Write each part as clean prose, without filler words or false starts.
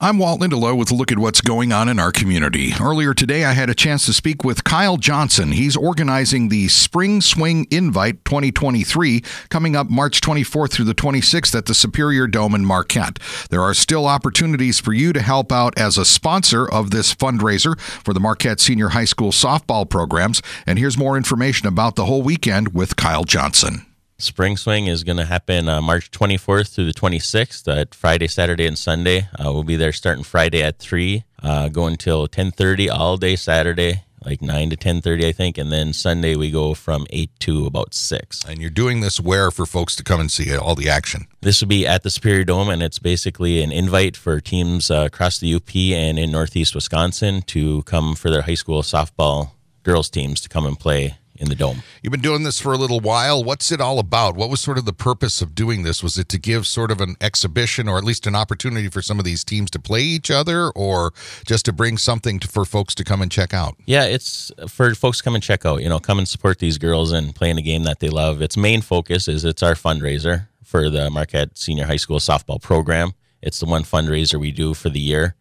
I'm Walt Lindelow with a look at what's going on in our community. Earlier today, I had a chance to speak with Kyle Johnson. He's organizing the Spring Swing Invite 2023 coming up March 24th through the 26th at the Superior Dome in Marquette. There are still opportunities for you to help out as a sponsor of this fundraiser for the Marquette Senior High School softball programs. And here's more information about the whole weekend with Kyle Johnson. Spring Swing is going to happen March 24th through the 26th at Friday, Saturday, and Sunday. We'll be there starting Friday at 3, going till 10:30 all day Saturday, like 9 to 10:30, I think. And then Sunday we go from 8 to about 6. And you're doing this where for folks to come and see all the action? This will be at the Superior Dome, and it's basically an invite for teams across the UP and in Northeast Wisconsin to come for their high school softball girls teams to come and play in the Dome. You've been doing this for a little while. What's it all about? What was sort of the purpose of doing this? Was it to give sort of an exhibition or at least an opportunity for some of these teams to play each other, or just to bring something for folks to come and check out? Yeah, it's for folks to come and check out, come and support these girls and play in a game that they love. Its main focus is it's our fundraiser for the Marquette Senior High School softball program. It's the one fundraiser we do for the year.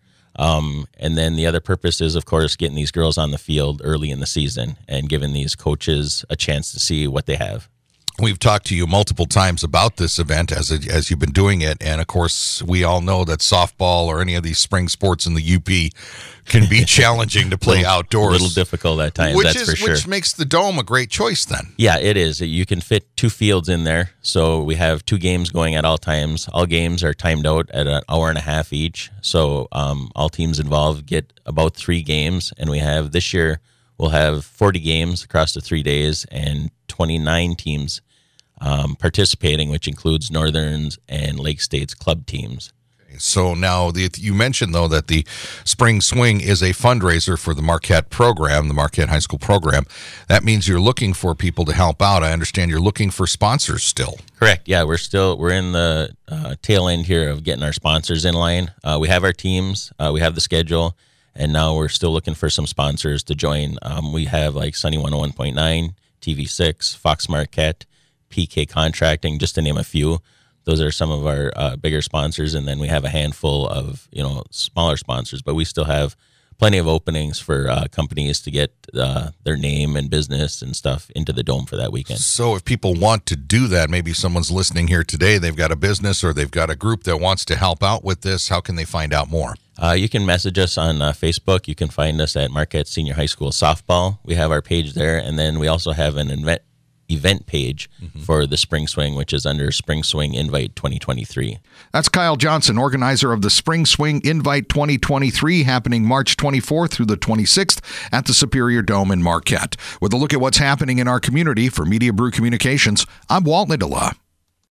And then the other purpose is, of course, getting these girls on the field early in the season and giving these coaches a chance to see what they have. We've talked to you multiple times about this event as you've been doing it, and of course, we all know that softball or any of these spring sports in the UP can be challenging to play outdoors. A little difficult at times, for sure. Which makes the Dome a great choice then. Yeah, it is. You can fit 2 fields in there, so we have 2 games going at all times. All games are timed out at an hour and a half each, so all teams involved get about 3 games, and this year we'll have 40 games across the 3 days and 29 teams participating, which includes Northerns and Lake State's club teams. So now you mentioned, though, that the Spring Swing is a fundraiser for the Marquette program, the Marquette High School program. That means you're looking for people to help out. I understand you're looking for sponsors still. Correct. Yeah, we're in the tail end here of getting our sponsors in line. We have our teams, we have the schedule, and now we're still looking for some sponsors to join. We have like Sunny 101.9, TV6, Fox Marquette, PK Contracting, just to name a few. Those are some of our bigger sponsors, and then we have a handful of smaller sponsors. But we still have plenty of openings for companies to get their name and business and stuff into the Dome for that weekend. So if people want to do that, maybe someone's listening here today, they've got a business or they've got a group that wants to help out with this. How can they find out more? You can message us on Facebook. You can find us at Marquette Senior High School Softball. We have our page there, and then we also have an event page for the Spring Swing, which is under Spring Swing Invite 2023. That's Kyle Johnson, organizer of the Spring Swing Invite 2023, happening March 24th through the 26th at the Superior Dome in Marquette. With a look at what's happening in our community, for Media Brew Communications, I'm Walt Lindelow.